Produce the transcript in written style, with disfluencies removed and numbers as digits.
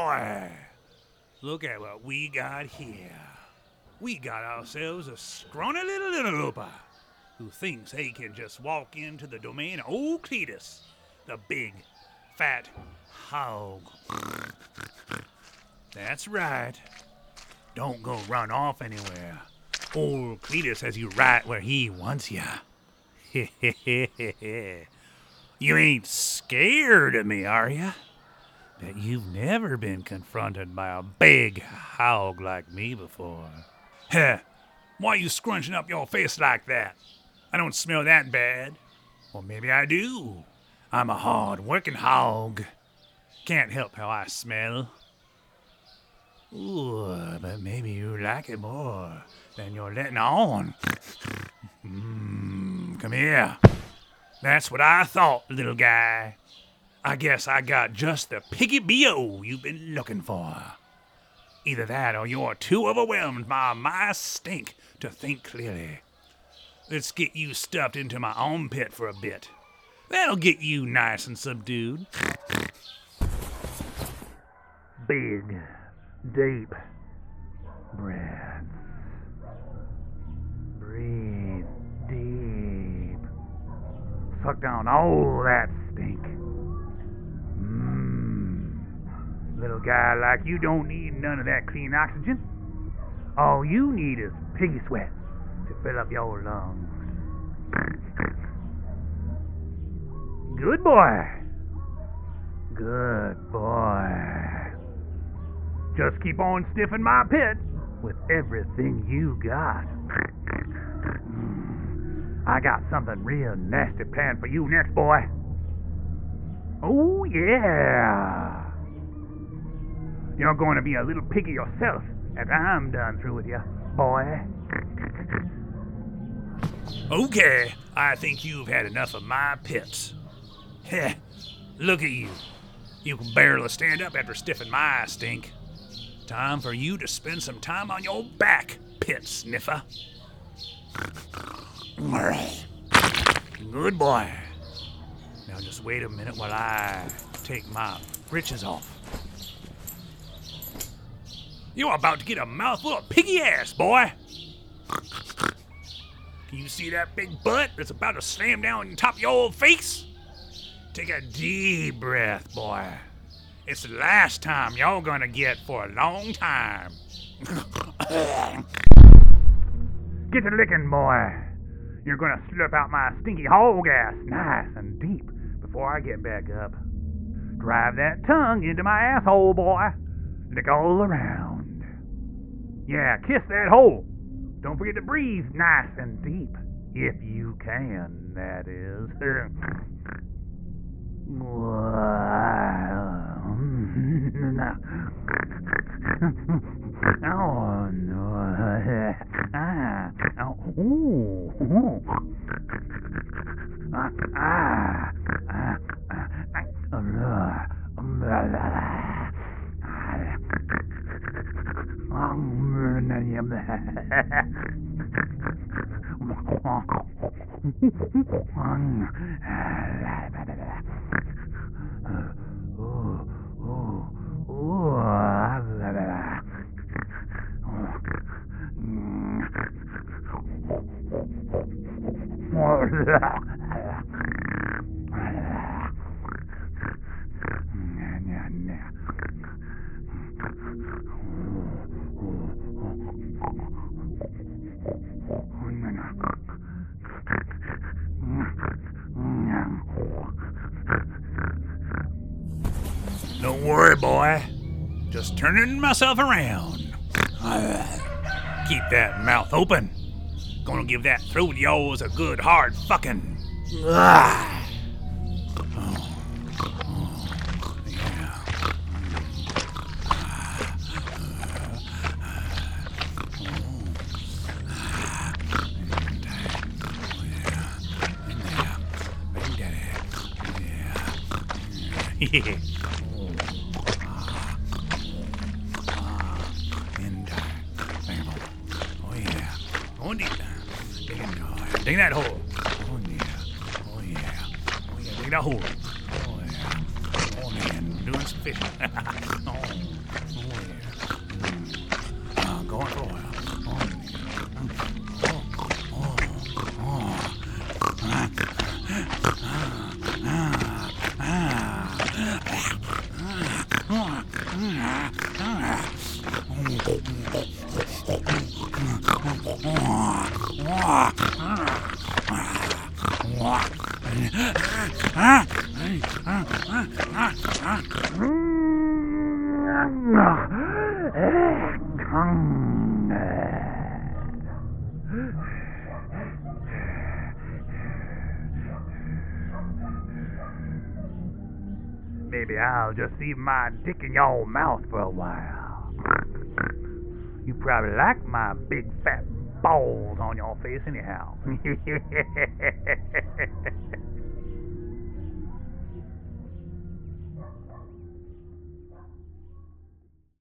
boy! Look at what we got here. We got ourselves a scrawny little interloper who thinks he can just walk into the domain of old Cletus, the big, fat hog. That's right. Don't go run off anywhere. Old Cletus has you right where he wants you. You ain't scared of me, are you? Bet you've never been confronted by a big hog like me before. Heh, why you scrunching up your face like that? I don't smell that bad. Or maybe I do. I'm a hard-working hog. Can't help how I smell. Ooh, but maybe you like it more than you're letting on. Come here. That's what I thought, little guy. I guess I got just the piggy B.O. you've been looking for. Either that or you're too overwhelmed by my stink to think clearly. Let's get you stuffed into my armpit for a bit. That'll get you nice and subdued. Big, deep breaths. Breathe deep. Suck down all that stink. Little guy like you don't need none of that clean oxygen. All you need is piggy sweat to fill up your lungs. Good boy. Good boy. Just keep on stiffing my pit with everything you got. I got something real nasty planned for you next, boy. Oh, yeah. You're going to be a little piggy yourself after I'm done through with you, boy. Okay, I think you've had enough of my pits. Heh, look at you. You can barely stand up after stiffing my stink. Time for you to spend some time on your back, pit sniffer. Good boy. Now just wait a minute while I take my britches off. You're about to get a mouthful of piggy ass, boy. Can you see that big butt that's about to slam down on top of your old face? Take a deep breath, boy. It's the last time y'all gonna get for a long time. Get to licking, boy. You're gonna slurp out my stinky hog ass nice and deep before I get back up. Drive that tongue into my asshole, boy. Lick all around. Yeah, kiss that hole. Don't forget to breathe nice and deep. If you can, that is. Oh, no. Don't worry, boy. Just turning myself around. Keep that mouth open. Gonna give that throat of yours a good hard fucking. Yeah. Oh, deep down. Dig that hole. Oh, yeah. Oh, yeah. Oh, yeah. Dig that hole. Oh, yeah. Oh, man. Doing some fishing. Oh. Going for a while. Maybe I'll just leave my dick in your mouth for a while. You probably like my big fat balls on your face anyhow.